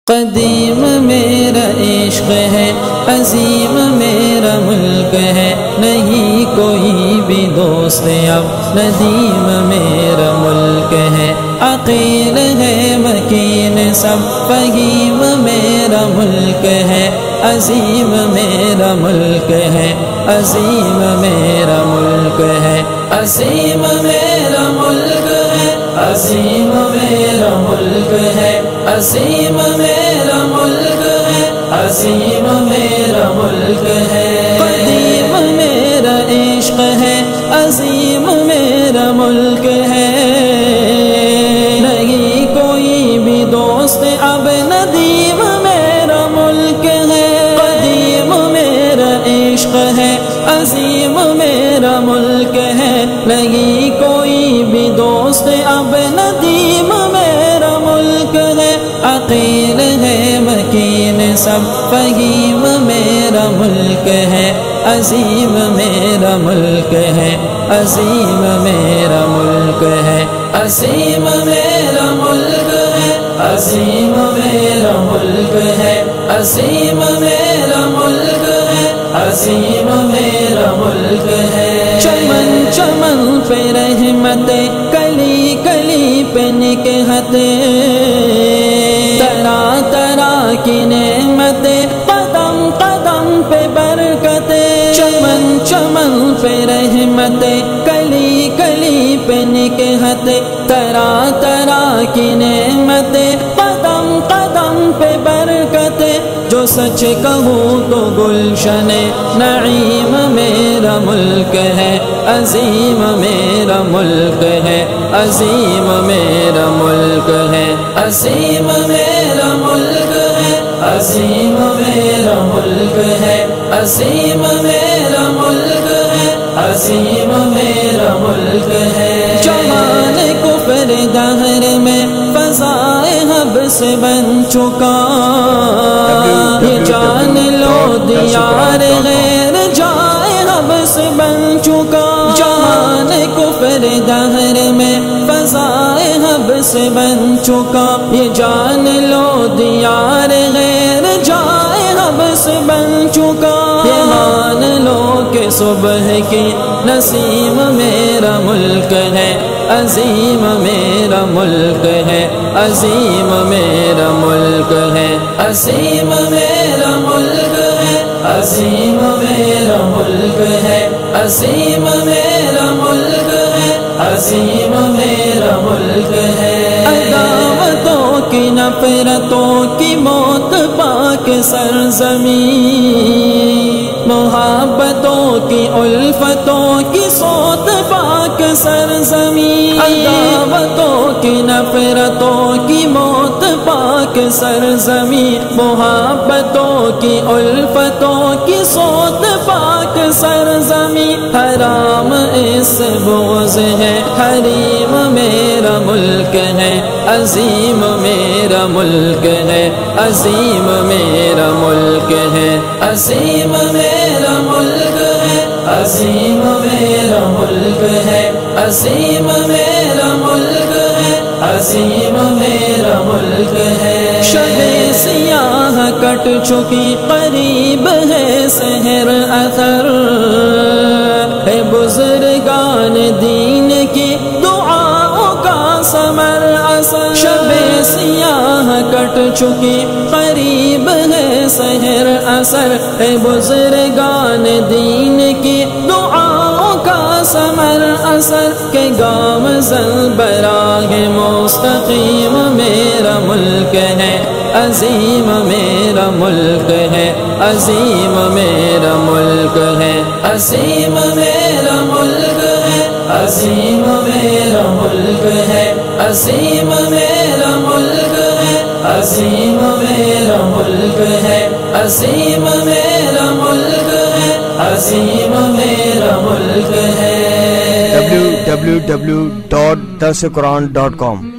قدیم میرا عشق ہے، عظیم میرا ملک ہے، نہیں کوئی بھی دوست اب ندیم میرا ملک ہے، عقیل ہے مکین سب فہیم میرا ملک ہے، عظیم میرا ملک ہے، عظیم میرا ملک ہے، عظیم میرا ملک ہے، عظیم میرا ملک ہے، عظیم میرا ملک ہے، عظیم میرا ملک ہے، قدیم میرا عشق ہے، عظیم میرا ملک ہے، نہیں کوئی بھی دوست اب ندیم میرا ملک ہے، قدیم میرا عشق ہے، عظیم میرا ملک ہے، نہیں کوئی بھی دوست اب ندیم میرا ملک ہے، عقیل ہے مکین سب فہیم میرا ملک ہے، عظیم میرا ملک ہے، عظیم میرا ملک ہے، عظیم میرا ملک ہے، عظیم میرا ملک ہے، عظیم میرا ملک ہے، عظیم میرا ملک ہے، چمن چمن پہ رحمتیں، کلی کلی پہ نکہتیں، طرح طرح کی نعمتیں، قدم قدم پہ برکتیں، چمن چمن پہ رحمتیں، کلی کلی پہ نکہتیں، طرح طرح کی نعمتیں، قدم قدم پہ برکتیں، جو سچ کہوں تو گلشن نعیم میرا ملک ہے، عظیم میرا ملک ہے، عظیم میرا ملک ہے، عظیم میرا ملک ہے، عظیم میرا ملک ہے، عظیم میرا ملک ہے، عظیم میرا ملک ہے، جہان کفر دہر میں فضائے حبس بن چکا، یہ جان لو دیار غیر جائے حبس بن چکا، جہان کفر دہر میں فضائے حبس بن چکا، یہ جان لو دیار غیر جائے حبس بن چکا، یہ مان لو کہ صبح کی نسیم میرا ملک ہے، عظیم میرا ملک ہے، عظیم میرا ملک ہے، عظیم میرا ملک ہے، عظیم میرا ملک ہے، عظیم میرا ملک ہے، عظیم میرا ملک ہے، عداوتوں کی نفرتوں کی موت پاک سرزمین، محبتوں کی الفتوں کی صوت پاک سرزمین، عداوتوں کی نفرتوں کی موت پاک سرزمین، محبتوں کی الفتوں کی صوت پاک سرزمین، حرام اس بغض ہے، حریم میرا ملک ہے، عظیم میرا ملک ہے، عظیم میرا ملک ہے، عظیم میرا ملک ہے، عظیم میرا ملک ہے، عظیم میرا ملک ہے، عظیم میرا ملک ہے، شب سیاہ کٹ چکی قریب ہے سحر اثر، ہے بزرگان دین کی دعاؤں کا ثمر اثر، شب سیاہ کٹ چکی قریب ہے سحر اثر، ہے بزرگان دین کی دعاؤں کا ثمر اثر، کہ گامزن براہ مستقیم میرا ملک ہے، عظیم میرا ملک ہے، عظیم میرا ملک ہے، عظیم میرا ملک ہے، عظیم میرا ملک ہے، عظیم میرا ملک ہے، عظیم میرا ملک ہے، عظیم میرا ملک ہے، عظیم میرا ملک ہے، www.darsequran.com